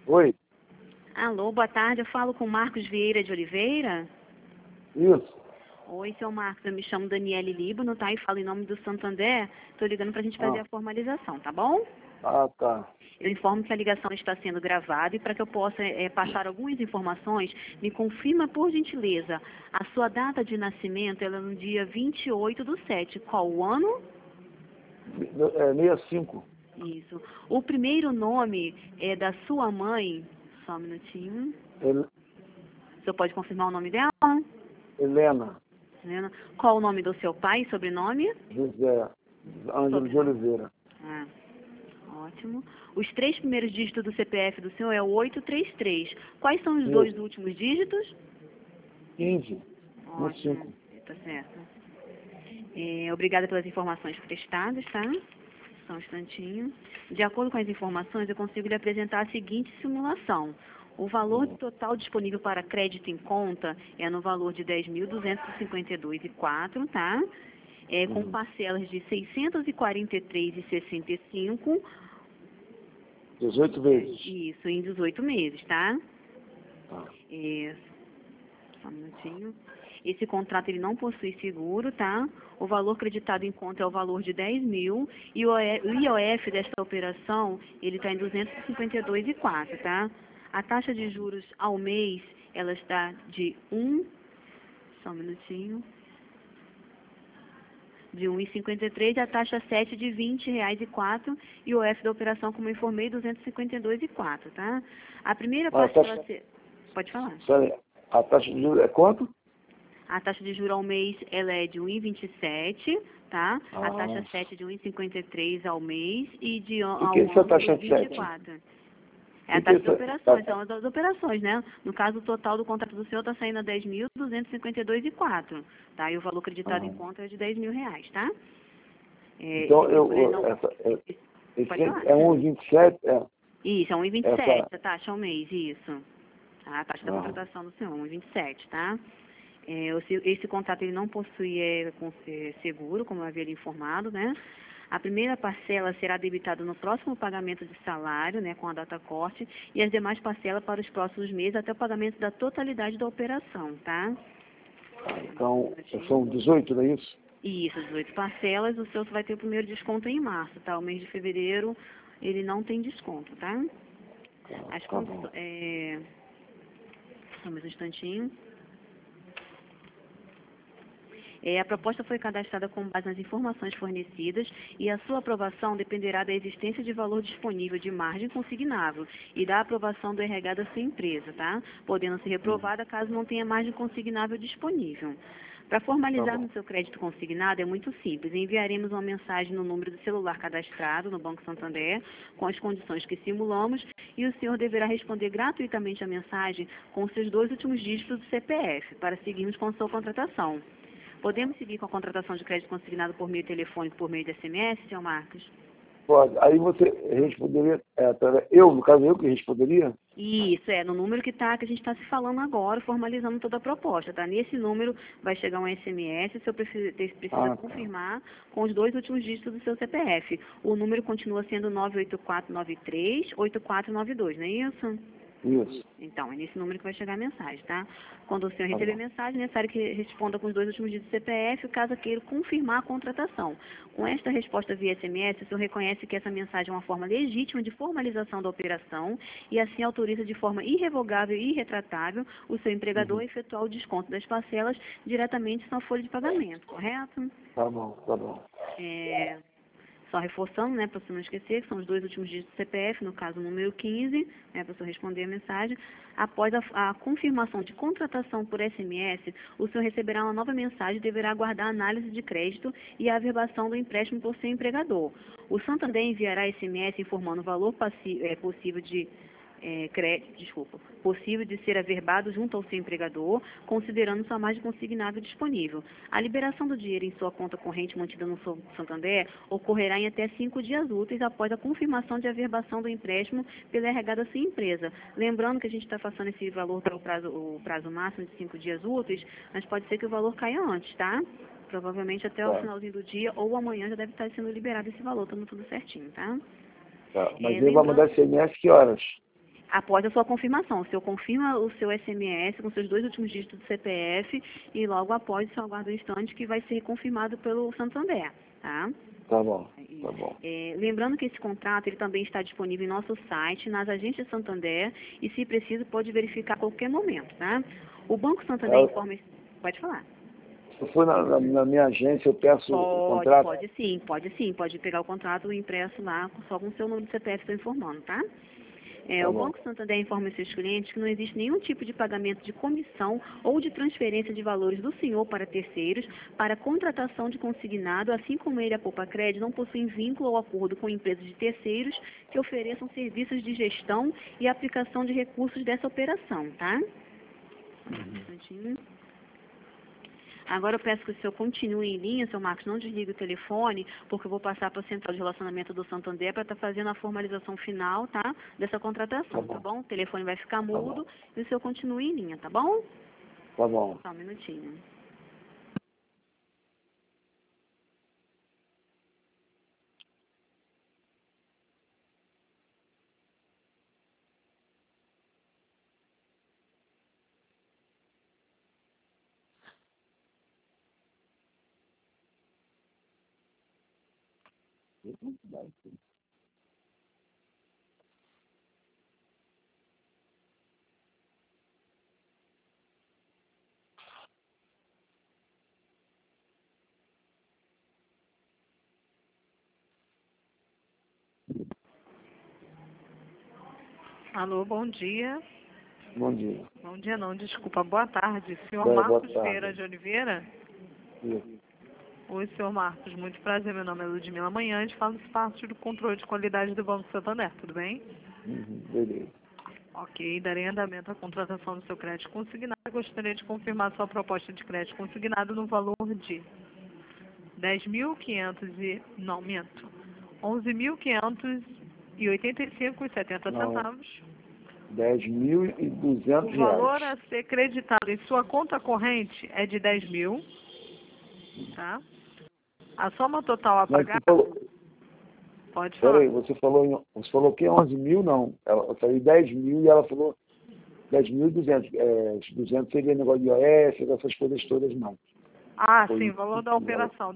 Oi, Alô, boa tarde. Eu falo com Marcos Vieira de Oliveira. isso. Oi, seu Marcos. Eu me chamo Daniele Líbano, tá? E falo em nome do Santander. Estou ligando para a gente fazer a formalização, tá bom? Tá. Eu informo que a ligação está sendo gravada e para que eu possa passar algumas informações, me confirma, por gentileza, a sua data de nascimento, ela é no dia 28/7. Qual o ano? 65. Isso. O primeiro nome é da sua mãe. Só um minutinho. O senhor pode confirmar o nome dela? Helena, Helena. Qual o nome do seu pai e sobrenome? José, Ângelo de Oliveira. Ah, ótimo. Os 3 primeiros dígitos do CPF do senhor é o 833. Quais são os 2 últimos dígitos? 15, Ótimo. 5. Tá certo. Obrigada pelas informações prestadas, tá? Só um instantinho. De acordo com as informações, eu consigo lhe apresentar a seguinte simulação. O valor total disponível para crédito em conta é no valor de 10.252,04, tá? Com parcelas de 643,65. 18 vezes. Isso, em 18 meses, tá? Tá. Só um minutinho. Esse contrato ele não possui seguro, tá? O valor creditado em conta é o valor de 10 mil e o IOF desta operação ele está em 252,04, tá? A taxa de juros ao mês ela está de só um minutinho, de 1,53 e a taxa 7 de R$ 20,04 e o IOF da operação, como eu informei, 252,04, tá? A primeira parcela... Pode falar. A taxa de juros é quanto? A taxa de juros ao mês ela é de 1,27, tá? A taxa 7 é de 1,53 ao mês e de ao ano de 24. É a taxa de operações, são as operações, né? No caso, o total do contrato do senhor está saindo a 10.252,04, tá? E o valor acreditado em conta é de R$ 10.000, tá? Então, é 1,27? Isso, é 1,27 a taxa ao mês, isso. Tá? A taxa da contratação do senhor, 1,27, tá? Esse contrato ele não possui seguro, como eu havia lhe informado, né? A primeira parcela será debitada no próximo pagamento de salário, né, com a data corte, e as demais parcelas para os próximos meses até o pagamento da totalidade da operação, tá? Então, são 18, não é isso? Isso, 18 parcelas. O seu vai ter o primeiro desconto em março, tá? O mês de fevereiro ele não tem desconto, tá? Só mais um instantinho. A proposta foi cadastrada com base nas informações fornecidas e a sua aprovação dependerá da existência de valor disponível de margem consignável e da aprovação do RH da sua empresa, tá? Podendo ser reprovada caso não tenha margem consignável disponível. Para formalizar no seu crédito consignado é muito simples. Enviaremos uma mensagem no número do celular cadastrado no Banco Santander com as condições que simulamos e o senhor deverá responder gratuitamente a mensagem com os seus 2 últimos dígitos do CPF para seguirmos com a sua contratação. Podemos seguir com a contratação de crédito consignado por meio telefônico, por meio de SMS, senhor Marcos? Pode. Aí você responderia, no caso eu que responderia? Isso, no número que a gente está se falando agora, formalizando toda a proposta, tá? Nesse número vai chegar um SMS, o senhor precisa confirmar com os 2 últimos dígitos do seu CPF. O número continua sendo 98493-8492, não é isso? Isso. Então, é nesse número que vai chegar a mensagem, tá? Quando o senhor receber a mensagem, é necessário que responda com os 2 últimos dígitos do CPF, caso queira confirmar a contratação. Com esta resposta via SMS, o senhor reconhece que essa mensagem é uma forma legítima de formalização da operação e assim autoriza de forma irrevogável e irretratável o seu empregador a efetuar o desconto das parcelas diretamente na folha de pagamento, correto? Tá bom. Só reforçando, né, para você não esquecer, que são os 2 últimos dígitos do CPF, no caso o número 15, né, para você responder a mensagem. Após a confirmação de contratação por SMS, o senhor receberá uma nova mensagem e deverá aguardar a análise de crédito e a averbação do empréstimo por seu empregador. O Santander enviará SMS informando o valor possível de ser averbado junto ao seu empregador, considerando sua margem consignável disponível. A liberação do dinheiro em sua conta corrente mantida no Santander ocorrerá em até 5 dias úteis após a confirmação de averbação do empréstimo pela RH da sua empresa. Lembrando que a gente está passando esse valor para o prazo máximo de 5 dias úteis, mas pode ser que o valor caia antes, tá? Provavelmente até o finalzinho do dia ou amanhã já deve estar sendo liberado esse valor, estando tudo certinho, tá? Mas ele vai mandar SMS que horas? Após a sua confirmação. O senhor confirma o seu SMS com seus 2 últimos dígitos do CPF e logo após o senhor aguarda um instante que vai ser confirmado pelo Santander, tá? Tá bom, tá bom. Lembrando que esse contrato ele também está disponível em nosso site, nas agências Santander, e se preciso pode verificar a qualquer momento, tá? O Banco Santander informa... Pode falar. Se eu for na minha agência, eu peço o contrato? Pode pegar o contrato impresso lá, só com o seu número de CPF, estou informando, tá? Tá o bom. Banco Santander informa aos seus clientes que não existe nenhum tipo de pagamento de comissão ou de transferência de valores do senhor para terceiros para contratação de consignado, assim como ele, a Poupa Crédito, não possuem vínculo ou acordo com empresas de terceiros que ofereçam serviços de gestão e aplicação de recursos dessa operação, tá? Agora eu peço que o senhor continue em linha, seu Marcos, não desligue o telefone, porque eu vou passar para a Central de Relacionamento do Santander para estar fazendo a formalização final, tá? Dessa contratação, tá bom? O telefone vai ficar mudo e o senhor continue em linha, tá bom? Tá bom. Só um minutinho. Alô, bom dia. Bom dia. Bom dia não, desculpa, boa tarde. Senhor Boa Marcos tarde. Vieira de Oliveira? Isso. Oi, senhor Marcos, muito prazer, meu nome é Ludmila Manhães, falo parte do controle de qualidade do Banco Santander, tudo bem? Beleza. Ok, darei andamento à contratação do seu crédito consignado. Gostaria de confirmar sua proposta de crédito consignado no valor de 11.585,70 centavos. 10.200 O valor reais. a ser creditado em sua conta corrente é de 10 mil, tá? A soma total a Mas pagar... você falou, Pode falar. peraí, você falou que 11 mil, não. Eu falei 10 mil e ela falou 10.200. 200 seria negócio de IOF, essas coisas todas, não. Ah, Foi sim, isso. valor da operação,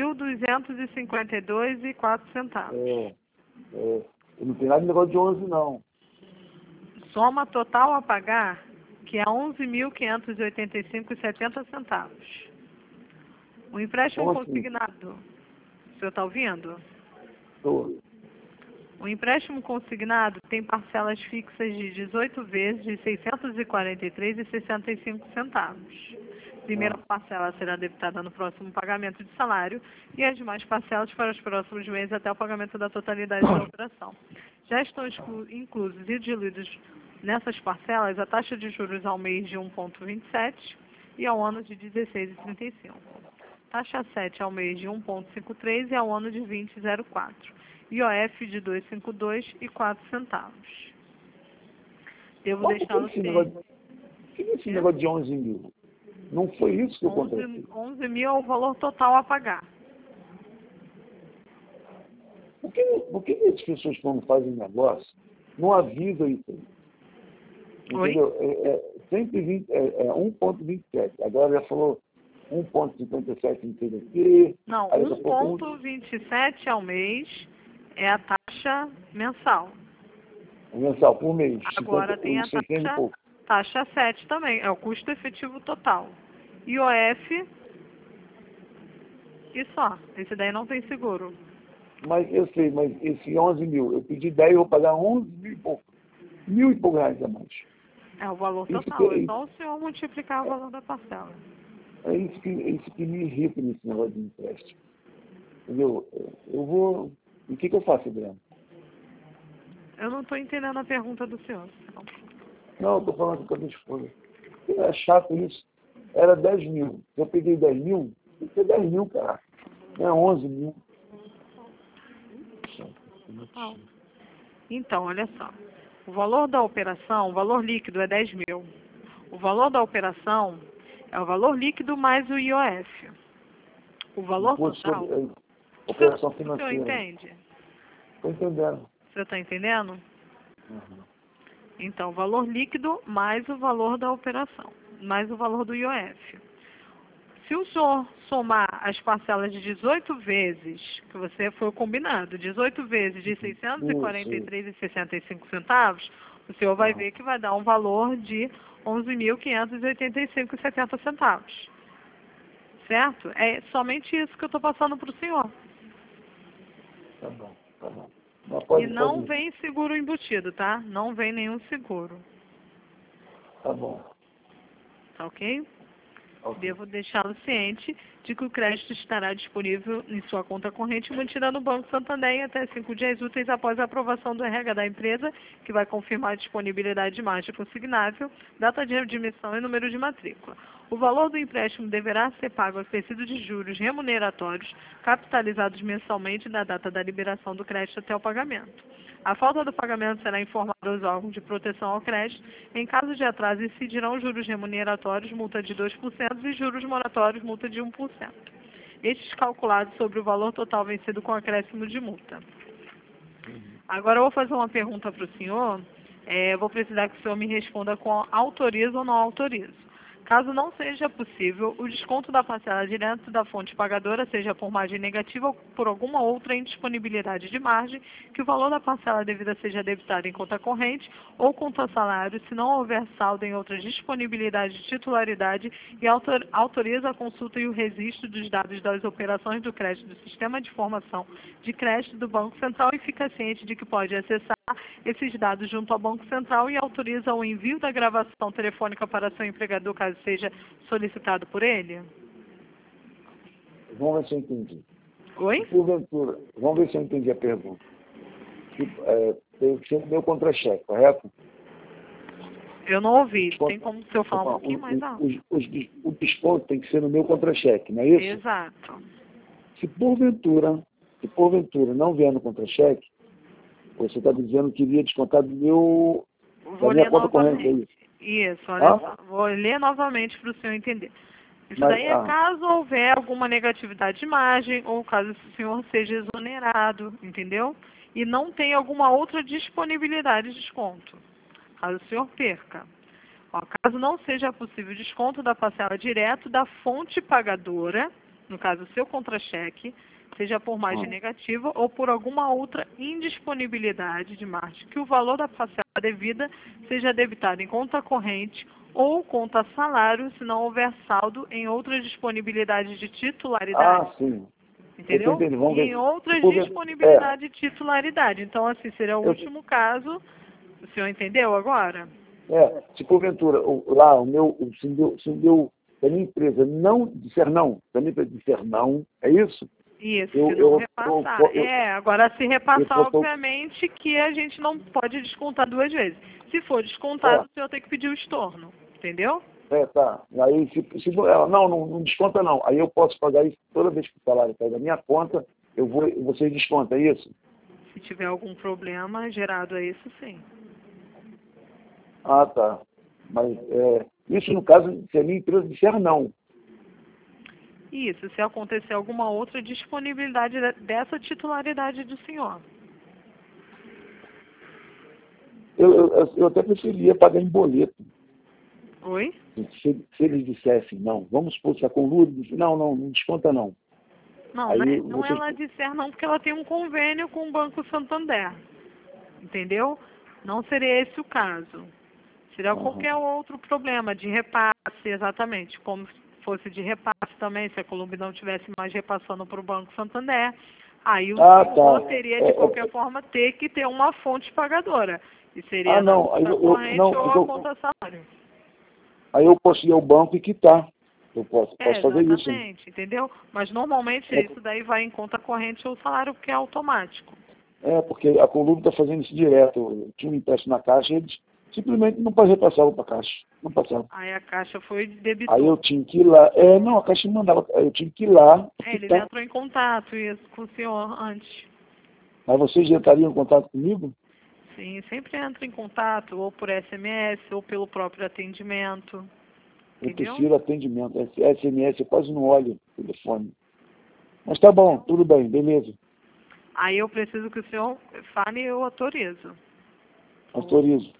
10.252,04 centavos. Eu não tenho nada de negócio de 11, não. Soma total a pagar, que é 11.585,70 centavos. O empréstimo Como assim? consignado, o senhor está ouvindo? Tô. O empréstimo consignado tem parcelas fixas de 18 vezes de R$ 643,65 centavos. Primeira parcela será debitada no próximo pagamento de salário e as demais parcelas para os próximos meses até o pagamento da totalidade da operação. Já estão inclusos e diluídos nessas parcelas a taxa de juros ao mês de 1,27 e ao ano de 16,35. Taxa 7 ao mês de 1,53 e ao ano de 20,04. IOF de 2,52 e 4 centavos. Devo deixá-lo Por que esse negócio de 11 mil? Não foi isso que eu contratei. 11 mil é o valor total a pagar. Por que as pessoas, quando fazem negócio, não avisam isso aí? Entendeu? Sempre 1,27. Agora já falou 1,57 não sei o quê. Não, Aí, daqui a pouco, 1,27 ao mês é a taxa mensal. mensal, por mês. Agora 50, tem a 600 e pouco. taxa 7 também, é o custo efetivo total. IOF e só. Esse daí não tem seguro. Mas eu sei, mas esse 11 mil, eu pedi 10, eu vou pagar 11 mil e pouco. Mil e pouco reais a mais. É o valor Isso total, que- é só o senhor multiplicar o valor da parcela. É isso que me irrita nesse negócio de empréstimo. Entendeu? Eu vou... E o que eu faço, Adriano? Eu não estou entendendo a pergunta do senhor. Não, eu estou falando com a minha esposa. É chato isso. Era 10 mil. Eu peguei 10 mil, tem que ser 10 mil, cara. Não é 11 mil. Então, olha só. O valor da operação, o valor líquido é 10 mil. O valor da operação é o valor líquido mais o IOF. O valor Imposto total... sobre operação O senhor financeira. entende? Estou entendendo. Você está entendendo? Então, valor líquido mais o valor da operação, mais o valor do IOF. Se o senhor somar as parcelas de 18 vezes, que você foi combinado, 18 vezes de R$ 643,65, o senhor vai ver que vai dar um valor de R$ 11.585,70. Certo? É somente isso que eu estou passando para o senhor. Tá bom, tá bom. E não vem seguro embutido, tá? Não vem nenhum seguro. Tá bom. Tá ok? Ok. Devo deixá-lo ciente de que o crédito estará disponível em sua conta corrente mantida no Banco Santander em até 5 dias úteis após a aprovação do RH da empresa, que vai confirmar a disponibilidade de margem consignável, data de admissão e número de matrícula. O valor do empréstimo deverá ser pago acrescido de juros remuneratórios, capitalizados mensalmente na data da liberação do crédito até o pagamento. A falta do pagamento será informada aos órgãos de proteção ao crédito. Em caso de atraso, incidirão juros remuneratórios, multa de 2%, e juros moratórios, multa de 1%. Estes calculados sobre o valor total vencido com acréscimo de multa. Agora eu vou fazer uma pergunta para o senhor. Vou precisar que o senhor me responda com autoriza ou não autoriza. Caso não seja possível, o desconto da parcela direto da fonte pagadora, seja por margem negativa ou por alguma outra indisponibilidade de margem, que o valor da parcela devida seja debitado em conta corrente ou conta salário, se não houver saldo em outra disponibilidade de titularidade, e autoriza a consulta e o registro dos dados das operações do crédito do Sistema de Informação de Crédito do Banco Central e fica ciente de que pode acessar esses dados junto ao Banco Central e autoriza o envio da gravação telefônica para seu empregador, caso seja solicitado por ele? Vamos ver se eu entendi. Oi? Porventura, vamos ver se eu entendi a pergunta. Tem que ser meu contra-cheque, correto? Eu não ouvi. Tem como o senhor falar um pouquinho mais alto? O desconto tem que ser no meu contra-cheque, não é isso? Exato. Se porventura não vier no contra-cheque, você está dizendo que iria descontar da minha conta corrente, é isso? Isso, olha só. Vou ler novamente para o senhor entender. Isso daí é caso houver alguma negatividade de margem ou caso o senhor seja exonerado, entendeu? E não tem alguma outra disponibilidade de desconto, caso o senhor perca. Ó, caso não seja possível desconto da parcela direto da fonte pagadora, no caso o seu contra-cheque, seja por margem negativa ou por alguma outra indisponibilidade de margem, que o valor da parcela devida seja debitado em conta corrente ou conta salário, se não houver saldo em outras disponibilidades de titularidade. Ah, sim. Entendeu? Em outras disponibilidades de titularidade. Então, assim, seria o último caso. O senhor entendeu agora? Se porventura, se a minha empresa não disser não, é isso? Isso, se não repassar. Agora se repassar, obviamente que a gente não pode descontar duas vezes. Se for descontado, o senhor tem que pedir o estorno, entendeu? Tá. Aí, se não desconta não. Aí eu posso pagar isso toda vez que o salário cai da minha conta, você desconta, é isso? Se tiver algum problema gerado a isso, sim. Ah, tá. Mas isso no caso, se a minha empresa disser não. Isso, se acontecer alguma outra disponibilidade dessa titularidade do senhor. Eu até preferia pagar em boleto. Oi? Se eles dissessem não, vamos supor que a Conluro disse, não desconta não. Não, aí, não ela disser não, porque ela tem um convênio com o Banco Santander. Entendeu? Não seria esse o caso. Seria qualquer outro problema de repasse, exatamente, como fosse de repasse também, se a Columbi não estivesse mais repassando para o Banco Santander, aí o senhor teria, de qualquer forma, ter que ter uma fonte pagadora. E seria na conta corrente ou a conta salário. Aí eu posso ir ao banco e quitar. Eu posso fazer isso. Exatamente, entendeu? Mas normalmente isso daí vai em conta corrente ou salário, porque é automático. Porque a Columbi está fazendo isso direto. Eu tinha um empréstimo na Caixa e eles simplesmente não repassavam para a Caixa. Não passavam. Aí a Caixa foi debitou. Aí eu tinha que ir lá. A Caixa me mandava. Eu tinha que ir lá. Eles entram em contato com o senhor antes. Mas vocês já estariam em contato comigo? Sim, sempre entra em contato, ou por SMS, ou pelo próprio atendimento. Eu prefiro atendimento. SMS, eu quase não olho o telefone. Mas tá bom, tudo bem, beleza. Aí eu preciso que o senhor fale e eu autorizo. Autorizo.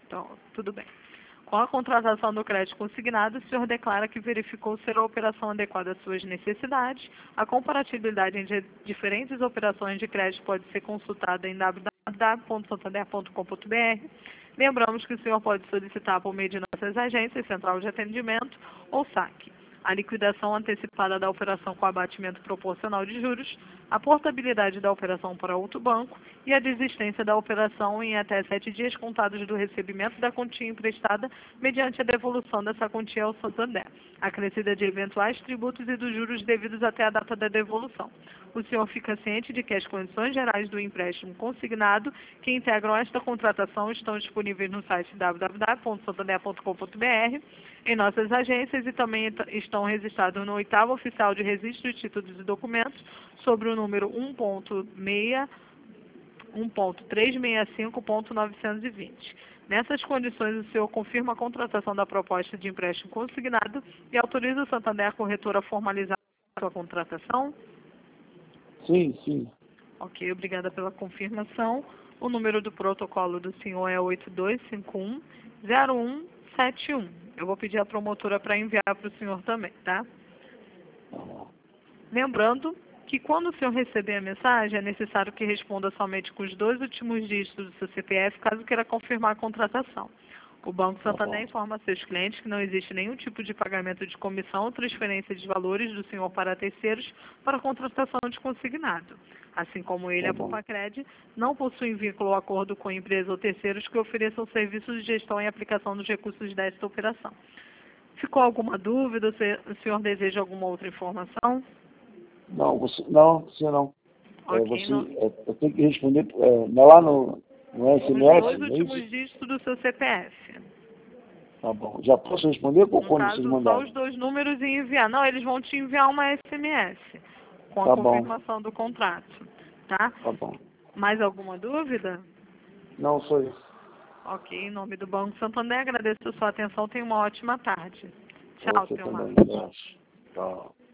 Então, tudo bem. Com a contratação do crédito consignado, o senhor declara que verificou ser a operação adequada às suas necessidades. A comparatibilidade entre diferentes operações de crédito pode ser consultada em www.santander.com.br. Lembramos que o senhor pode solicitar por meio de nossas agências, central de atendimento ou saque, a liquidação antecipada da operação com abatimento proporcional de juros, a portabilidade da operação para outro banco e a desistência da operação em até 7 dias contados do recebimento da quantia emprestada mediante a devolução dessa quantia ao Santander, acrescida de eventuais tributos e dos juros devidos até a data da devolução. O senhor fica ciente de que as condições gerais do empréstimo consignado que integram esta contratação estão disponíveis no site www.santander.com.br, em nossas agências e também estão registrados no 8º Oficial de Registro de Títulos e Documentos sobre o número 1.365.920. Nessas condições, o senhor confirma a contratação da proposta de empréstimo consignado e autoriza o Santander Corretora a formalizar a sua contratação? Sim, sim. Ok, obrigada pela confirmação. O número do protocolo do senhor é 8251-0171. Eu vou pedir à promotora para enviar para o senhor também, tá? Lembrando que quando o senhor receber a mensagem, é necessário que responda somente com os 2 últimos dígitos do seu CPF, caso queira confirmar a contratação. O Banco Santander informa a seus clientes que não existe nenhum tipo de pagamento de comissão ou transferência de valores do senhor para terceiros para a contratação de consignado. Assim como ele, a Bupacred, não possui vínculo ou acordo com empresa ou terceiros que ofereçam serviços de gestão e aplicação dos recursos desta operação. Ficou alguma dúvida? O senhor deseja alguma outra informação? Não, você não. Ok, Eu tenho que responder lá no SMS? Os 2 últimos dígitos do seu CPF. Tá bom. Já posso responder ou quando caso, vocês só mandarem? os 2 números e enviar. Não, eles vão te enviar uma SMS com a Tá bom. confirmação do contrato. Tá? Tá bom. Mais alguma dúvida? Não, sou eu. Ok, em nome do Banco Santander, agradeço a sua atenção. Tenha uma ótima tarde. Tchau, Você senhor também. Marcos. Tchau.